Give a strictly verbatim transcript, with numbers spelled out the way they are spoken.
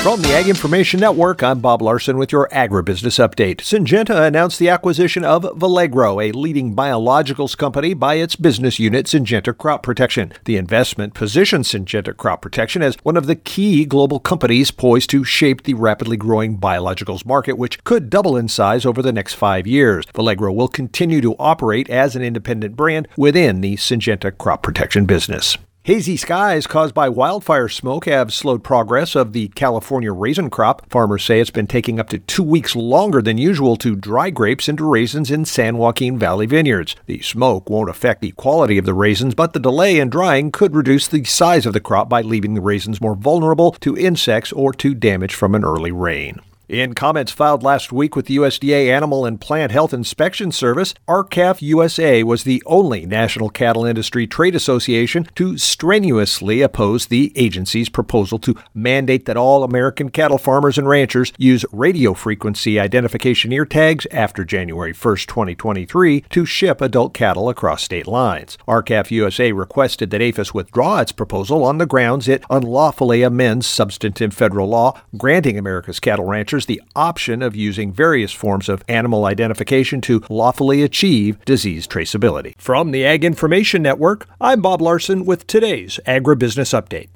From the Ag Information Network, I'm Bob Larson with your Agribusiness Update. Syngenta announced the acquisition of Valagro, a leading biologicals company, by its business unit, Syngenta Crop Protection. The investment positions Syngenta Crop Protection as one of the key global companies poised to shape the rapidly growing biologicals market, which could double in size over the next five years. Valagro will continue to operate as an independent brand within the Syngenta Crop Protection business. Hazy skies caused by wildfire smoke have slowed progress of the California raisin crop. Farmers say it's been taking up to two weeks longer than usual to dry grapes into raisins in San Joaquin Valley vineyards. The smoke won't affect the quality of the raisins, but the delay in drying could reduce the size of the crop by leaving the raisins more vulnerable to insects or to damage from an early rain. In comments filed last week with the U S D A Animal and Plant Health Inspection Service, R C A F U S A was the only national cattle industry trade association to strenuously oppose the agency's proposal to mandate that all American cattle farmers and ranchers use radio frequency identification ear tags after January first, twenty twenty-three, to ship adult cattle across state lines. R C A F U S A requested that APHIS withdraw its proposal on the grounds it unlawfully amends substantive federal law granting America's cattle ranchers the option of using various forms of animal identification to lawfully achieve disease traceability. From the Ag Information Network, I'm Bob Larson with today's Agribusiness Update.